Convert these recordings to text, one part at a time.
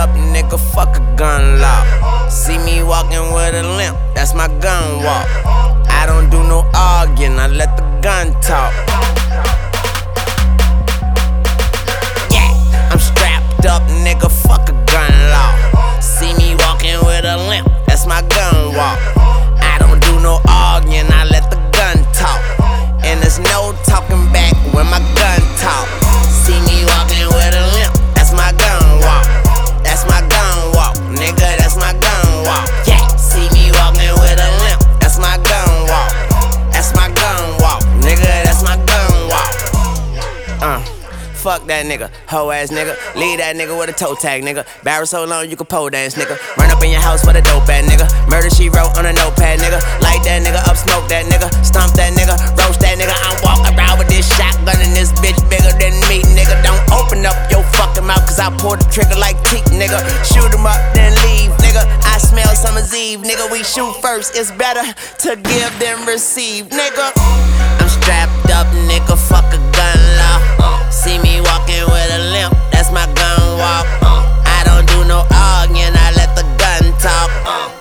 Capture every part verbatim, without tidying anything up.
up, nigga, fuck a gun law. See me walking with a limp, that's my gun walk. I don't do no arguing, I let the gun talk. Yeah, I'm strapped up, nigga, fuck a gun law. See me walking with a limp, that's my gun walk. I don't do no arguing, I let the gun talk. And there's no talking back when my gun talk. See me walking with a limp, that's my gun walk. That's my gun walk, nigga, that's my gun walk. Yeah, see me walking with a limp, that's my gun walk. That's my gun walk, nigga, that's my gun walk. Uh. Fuck that nigga, hoe ass nigga. Leave that nigga with a toe tag, nigga. Barrel so long you can pole dance, nigga. Run up in your house for the dope ass nigga. Murder she wrote on a notepad, nigga. Light that nigga up, smoke that nigga. Stomp that nigga, roast that nigga. I'm walking around with this shotgun and this bitch bigger than me, nigga. Don't open up your fucking mouth, cause I pull the trigger like teeth, nigga. Shoot him up, then leave, nigga. I smell summer's eve, nigga. We shoot first, it's better to give than receive, nigga. I'm strapped up, nigga, fuck a gun law. See me walking with a limp, that's my gun walk. uh, I don't do no arguing, I let the gun talk. uh.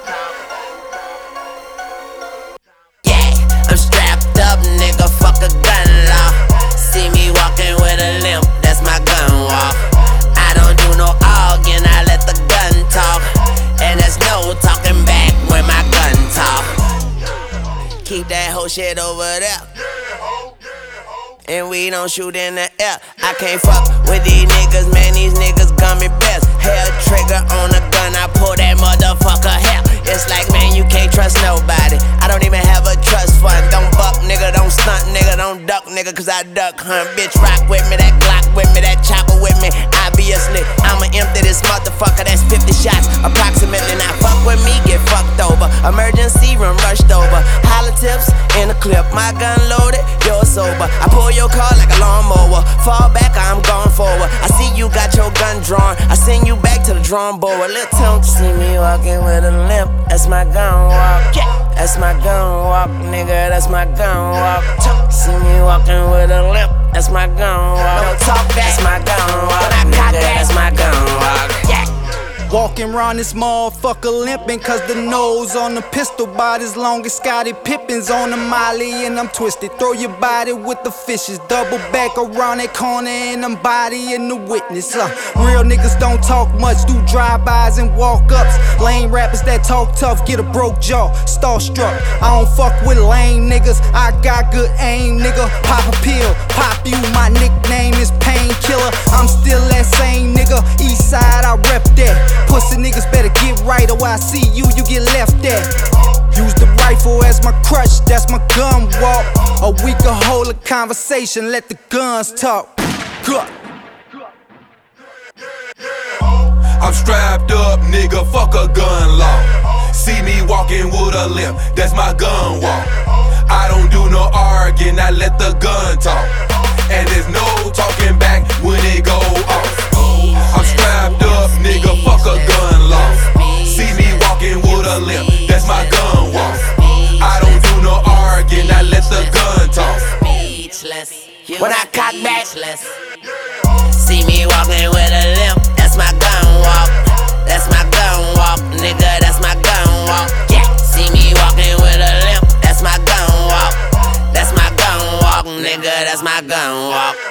Yeah, I'm strapped up, nigga, fuck a gun law. See me walking with a limp, that's my gun walk. I don't do no arguing, I let the gun talk. And there's no talking back when my gun talk. Keep that whole shit over there. And we don't shoot in the air. I can't fuck with these niggas, man, these niggas gummy bears. Hair trigger on a gun, I pull that motherfucker hair. It's like, man, you can't trust nobody. I don't even have a trust fund. Don't buck, nigga, don't stunt, nigga, don't duck, nigga, cause I duck hunt. Bitch, rock with me, that Glock with me, that chopper with me. Obviously, I'ma empty this motherfucker, that's fifty shots, approximately. Now fuck with me, get fucked over. Emergency room rushed over. Holla tips in the clip, my gun loaded, you're sober. I pull your car like a lawnmower. Fall back, I'm going forward. I see you got your gun drawn. I send you back to the drawing board. Little Tim, see me walking with a limp. That's my gun walk. Yeah, that's my gun walk, nigga. That's my gun walk. See me walking with a limp. That's my gun walk. Don't talk back. That's my gun walk, nigga. That's my gun walk. Yeah. Walking around this motherfucker limping, cause the nose on the pistol bout as long as Scottie Pippen's on the molly, and I'm twisted. Throw your body with the fishes, double back around that corner, and I'm bodying the witness. Uh, real niggas don't talk much, do drive-bys and walk-ups. Lame rappers that talk tough, get a broke jaw, starstruck. I don't fuck with lame niggas, I got good aim, nigga. Pop a pill, pop you, my nickname is Painkiller. I'm still that same nigga, east side, I rep that. Pussy niggas better get right, or I see you, you get left at. Use the rifle as my crutch, that's my gun walk. Or we can hold a conversation, let the guns talk. Good. I'm strapped up, nigga, fuck a gun law. See me walking with a limp, that's my gun walk. I don't do no arguing, I let the gun talk. And there's no talking back when it go off. I'm strapped up, nigga, fuck a gun law. See me walking with a limp, that's my gun walk. I don't do no arguing, I let the gun talk. When I cock back, see me walking with a limp, that's my gun walk. That's my gun walk, nigga, that's my gun walk. Yeah, see me walking with a limp, that's my gun walk. That's my gun walk, nigga, that's my gun walk.